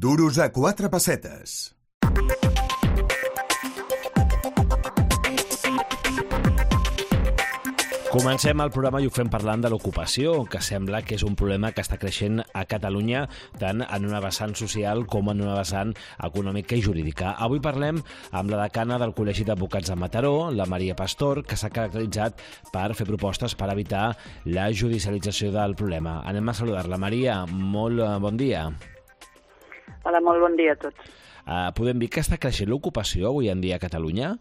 Duros a 4 pessetes. Comencem el programa i ho fem parlant de l'ocupació, que sembla que és un problema que està creixent a Catalunya tant en una vessant social com en una vessant econòmica i jurídica. Avui parlem amb la decana del Col·legi d'Advocats de Mataró, la Maria Pastor, que s'ha caracteritzat per fer propostes per evitar la judicialització del problema. Anem a saludar-la. Maria, molt bon dia. Hola, molt bon dia a tots. Podem dir que està creixent l'ocupació avui en dia a Catalunya?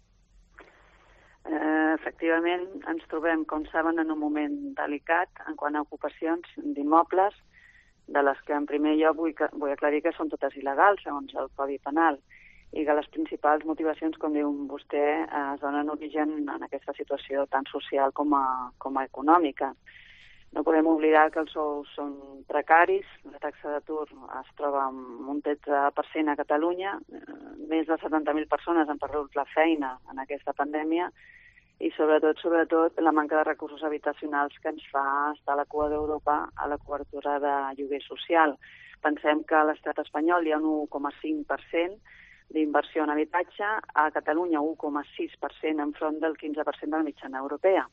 Efectivament, ens trobem, com saben, en un moment delicat en quant a ocupacions d'immobles, de les que en primer lloc vull aclarir que són totes il·legals, segons el Codi Penal, i que les principals motivacions, com diu vostè, es donen origen en aquesta situació tant social com a econòmica. No podem oblidar que els sous són precaris, la taxa d'atur es troba amb un 13% a Catalunya, més de 70.000 persones han perdut la feina en aquesta pandèmia, i sobretot, la manca de recursos habitacionals que ens fa estar a la cua d'Europa a la cobertura de lloguer social. Pensem que a l'estat espanyol hi ha un 1,5% d'inversió en habitatge, a Catalunya 1,6% enfront del 15% de la mitjana europea.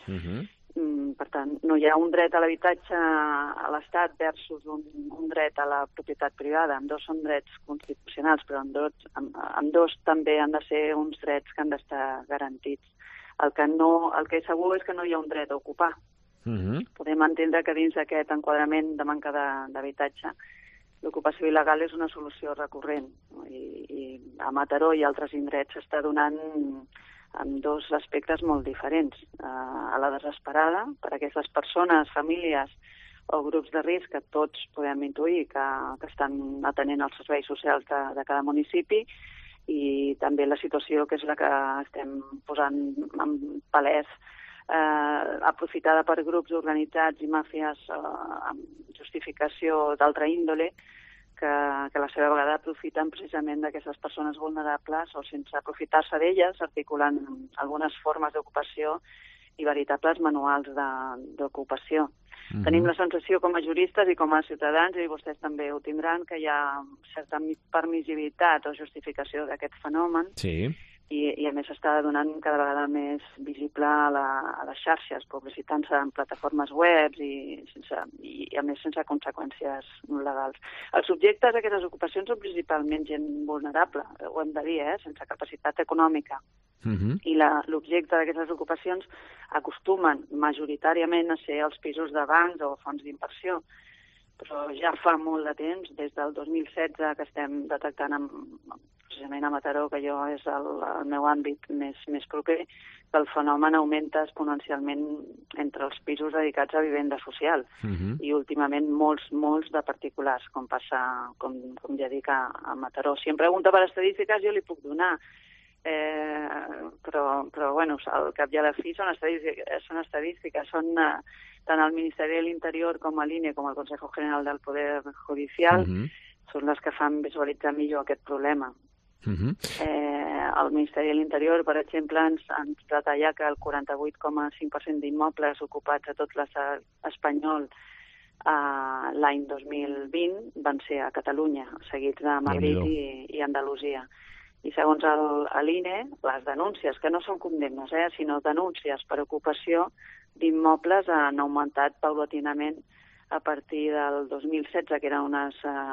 Per tant, no hi ha un dret a l'habitatge a l'Estat versus un dret a la propietat privada. Ambdós són drets constitucionals, però ambdós també han de ser uns drets que han d'estar garantits. El que és segur és que no hi ha un dret a ocupar. Podem entendre que dins d'aquest enquadrament de manca d'habitatge l'ocupació il·legal és una solució recurrent. I a Mataró i altres indrets s'està donant en dos aspectes molt diferents. A la desesperada, per a aquestes persones, famílies o grups de risc que tots podem intuir que estan atenent els serveis socials de cada municipi, i també la situació que és la que estem posant en palès, aprofitada per grups organitzats i màfies amb justificació d'altra índole, que a la seva vegada aprofiten precisament d'aquestes persones vulnerables o sense aprofitar-se d'elles, articulant algunes formes d'ocupació i veritables manuals d'ocupació. Tenim la sensació com a juristes i com a ciutadans, i vostès també ho tindran, que hi ha certa permissibilitat o justificació d'aquest fenomen. Sí. I a més s'està donant cada vegada més visible a les xarxes, publicitant-se en plataformes webs i a més sense conseqüències legals. Els subjectes d'aquestes ocupacions són principalment gent vulnerable, ho hem de dir, sense capacitat econòmica. I l'objecte d'aquestes ocupacions acostumen majoritàriament a ser els pisos de bancs o fons d'inversió. Però ja fa molt de temps, des del 2016, que estem detectant precisament a Mataró, que és el meu àmbit més proper, que el fenomen augmenta exponencialment entre els pisos dedicats a vivenda social. I últimament molts de particulars, com passa, com ja dic, a Mataró. Si em pregunta per estadístiques, jo li puc donar, però bueno, al cap i a la fi són estadístiques, són tant el Ministeri de l'Interior com l'INE com el Consejo General del Poder Judicial són les que fan visualitzar millor aquest problema. El Ministeri de l'Interior, per exemple, ens detalla que el 48,5% d'immobles ocupats a tot l'estat espanyol l'any 2020 van ser a Catalunya, seguits de Madrid i Andalusia. I segons l'INE, les denúncies, que no són condemnes, sinó denúncies per ocupació d'immobles han augmentat paulatinament a partir del 2016, que eren unes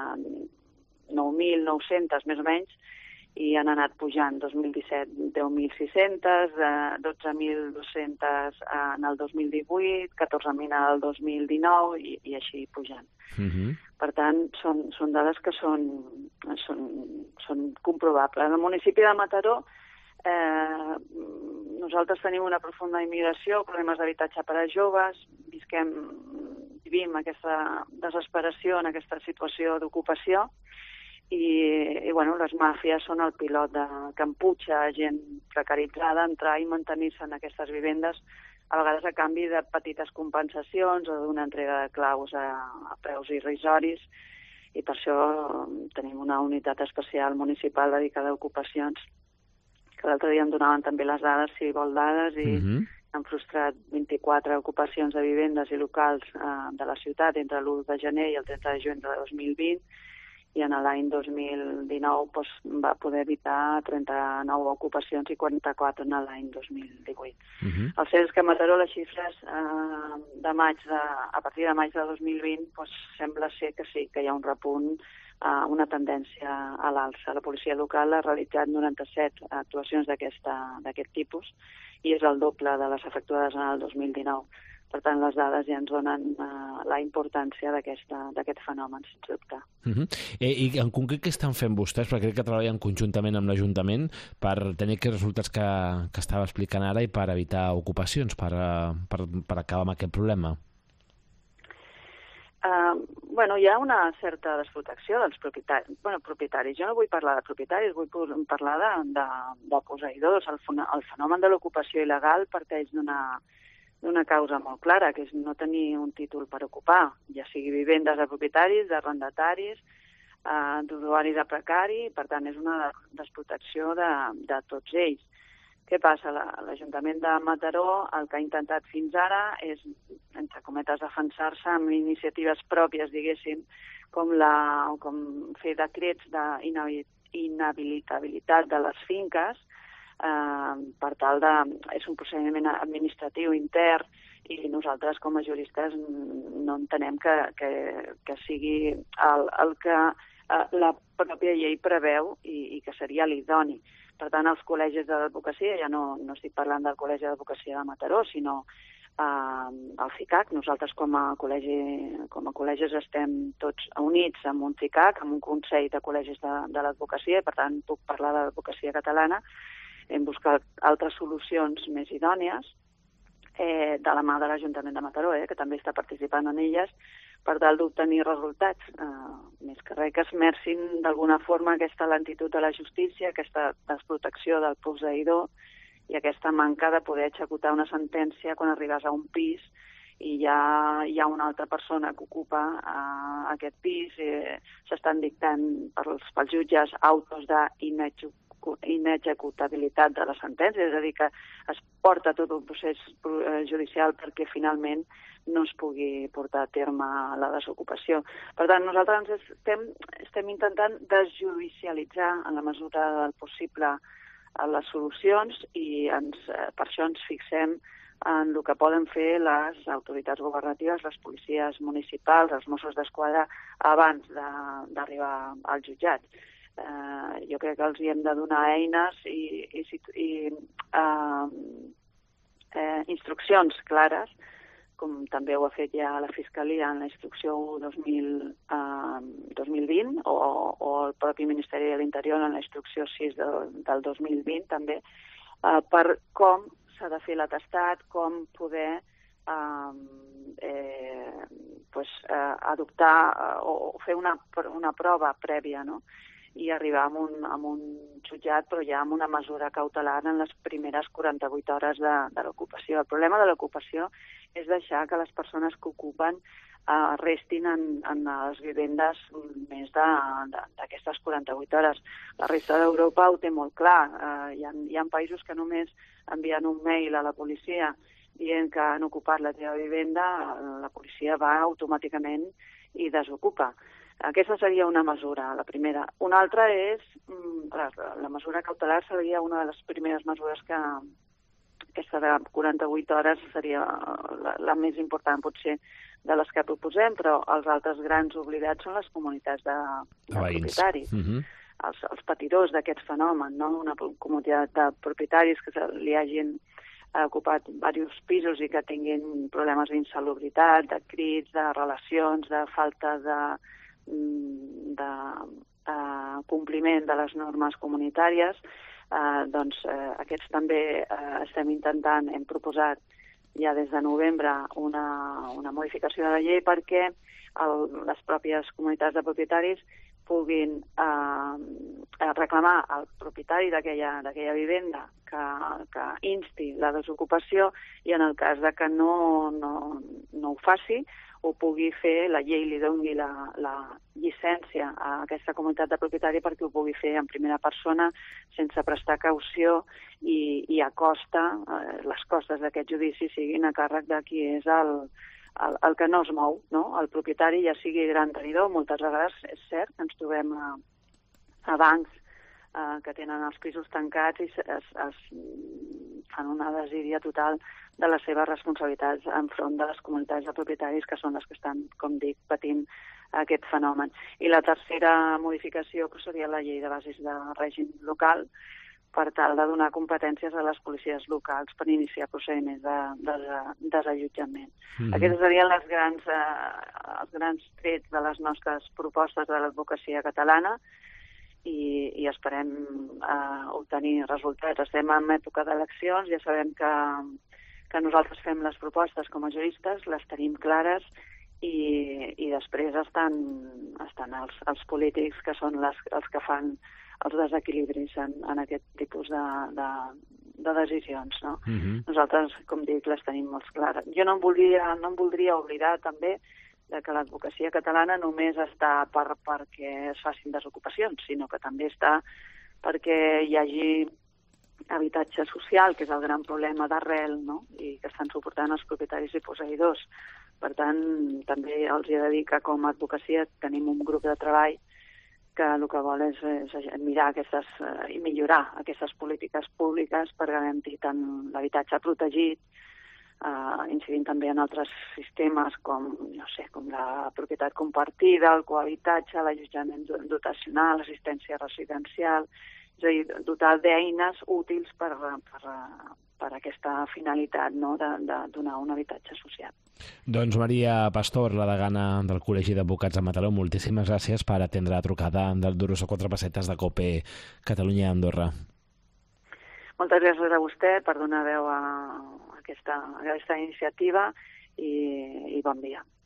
9.900 més o menys, i han anat pujant. 2017, 10.600, 12.200 en el 2018, 14.000 en el 2019 i així pujant. Per tant, són dades que són comprovables. En el municipi de Mataró nosaltres tenim una profunda immigració, problemes d'habitatge per a joves, vivim aquesta desesperació en aquesta situació d'ocupació i bueno, les màfies són el pilot que emputxa gent precaritzada a entrar i mantenir-se en aquestes vivendes, a vegades a canvi de petites compensacions o d'una entrega de claus a preus irrisoris, i per això tenim una unitat especial municipal dedicada a ocupacions, que l'altre dia em donaven també les dades, si vol dades, i han frustrat 24 ocupacions de vivendes i locals de la ciutat entre l'1 de gener i el 30 de juny de 2020, i en l'any 2019 va poder evitar 39 ocupacions i 44 en l'any 2018. El cert és que a Mataró les xifres a partir de maig de 2020 sembla ser que sí, que hi ha un repunt, una tendència a l'alça. La policia local ha realitzat 97 actuacions d'aquest tipus i és el doble de les efectuades en el 2019. Per tant, les dades ja ens donen la importància d'aquest fenomen, sens dubte. I en concret què estan fent vostès? Perquè crec que treballen conjuntament amb l'Ajuntament per tenir aquests resultats que estava explicant ara i per evitar ocupacions, per acabar amb aquest problema. Hi ha una certa desprotecció dels propietaris. Jo no vull parlar de propietaris, vull parlar de posseïdors. El fenomen de l'ocupació il·legal parteix d'una causa molt clara, que és no tenir un títol per ocupar, ja sigui vivendes de propietaris, d'arrendataris, d'usuaris a precari, per tant és una desprotecció de tots ells. Què passa? L'Ajuntament de Mataró el que ha intentat fins ara és, entre cometes, defensar-se amb iniciatives pròpies, diguéssim, com fer decrets d'inhabilitabilitat de les finques, per tal de... És un procediment administratiu intern i nosaltres com a juristes no entenem que sigui el que la pròpia llei preveu i que seria l'idoni. Per tant, els col·legis d'advocacia, ja no estic parlant del Col·legi d'Advocacia de Mataró, sinó el CICAC. Nosaltres com a col·legis estem tots units amb un CICAC, amb un Consell de Col·legis de l'Advocacia, i per tant puc parlar de l'advocacia catalana. Hem buscat altres solucions més idònies de la mà de l'Ajuntament de Mataró, que també està participant en elles, per tal d'obtenir resultats. Més que res que esmercin d'alguna forma aquesta lentitud de la justícia, aquesta desprotecció del posseïdor i aquesta manca de poder executar una sentència quan arribes a un pis i ja hi ha una altra persona que ocupa aquest pis. S'estan dictant pels jutges autos d'inexecutabilitat de la sentència, és a dir, que es porta tot un procés judicial perquè finalment no es pugui portar a terme la desocupació. Per tant, nosaltres estem intentant desjudicialitzar en la mesura del possible les solucions i per això ens fixem en el que poden fer les autoritats governatives, les policies municipals, els Mossos d'Esquadra, abans d'arribar al jutjat. Jo crec que els hi hem de donar eines i instruccions clares, com també ho ha fet ja la Fiscalia en la instrucció 2020 o el propi Ministeri de l'Interior en la instrucció 6 del 2020 també, per com s'ha de fer l'atestat, com poder adoptar o fer una prova prèvia, no? I arribar a un jutjat, però ja amb una mesura cautelar en les primeres 48 hores de l'ocupació. El problema de l'ocupació és deixar que les persones que ocupen restin en les vivendes més d'aquestes 48 hores. La resta d'Europa ho té molt clar. Hi ha països que només envien un mail a la policia dient que han ocupat la teva vivenda, la policia va automàticament i desocupa. Aquesta seria una mesura, la primera. Una altra és, la mesura cautelar seria una de les primeres mesures que aquesta de 48 hores seria la més important, potser, de les que proposem, però els altres grans oblidats són les comunitats de propietaris, els patidors d'aquest fenomen, no? Una comunitat de propietaris que li hagin ocupat diversos pisos i que tinguin problemes d'insalubritat, de crits, de relacions, de falta de compliment de les normes comunitàries, aquests també estem intentant, hem proposat ja des de novembre una modificació de la llei perquè les pròpies comunitats de propietaris puguin reclamar al propietari d'aquella vivenda que insti la desocupació i en el cas de que no ho faci, ho pugui fer, la llei li doni la llicència a aquesta comunitat de propietari perquè ho pugui fer en primera persona sense prestar caució i a costa, les costes d'aquest judici siguin a càrrec de qui és el que no es mou, no? El propietari, ja sigui gran tenidor, moltes vegades és cert que ens trobem a bancs que tenen els pisos tancats i es fan una desídia total de les seves responsabilitats enfront de les comunitats de propietaris, que són les que estan, com dic, patint aquest fenomen. I la tercera modificació seria la llei de bases de règim local, per tal de donar competències a les policies locals per iniciar procediments de desallotjament. Aquests serien els grans trets de les nostres propostes de l'advocacia catalana, i esperem obtenir resultats. Estem en època d'eleccions, ja sabem que nosaltres fem les propostes com a juristes, les tenim clares, i després estan els polítics, que són els que fan els desequilibris en aquest tipus de decisions, no? Nosaltres, com dic, les tenim molt clares. Jo no em voldria oblidar també que l'advocacia catalana només està perquè es facin desocupacions, sinó que també està perquè hi hagi habitatge social, que és el gran problema d'arrel, no? I que estan suportant els propietaris i posseïdors. Per tant, també els he de dir que com a advocacia tenim un grup de treball que el que vol és mirar i millorar aquestes polítiques públiques per garantir tant l'habitatge protegit, incidint també en altres sistemes com la propietat compartida, el cohabitatge, l'allotjament dotacional, l'assistència residencial, és a dir, dotar d'eines útils per aquesta finalitat, no?, de donar un habitatge social. Doncs Maria Pastor, la degana del Col·legi d'Advocats de Mataró, moltíssimes gràcies per atendre la trucada del Duros a 4 pessetes de COPE Catalunya i Andorra. Moltes gràcies a vostè per donar veu a aquesta iniciativa i bon dia.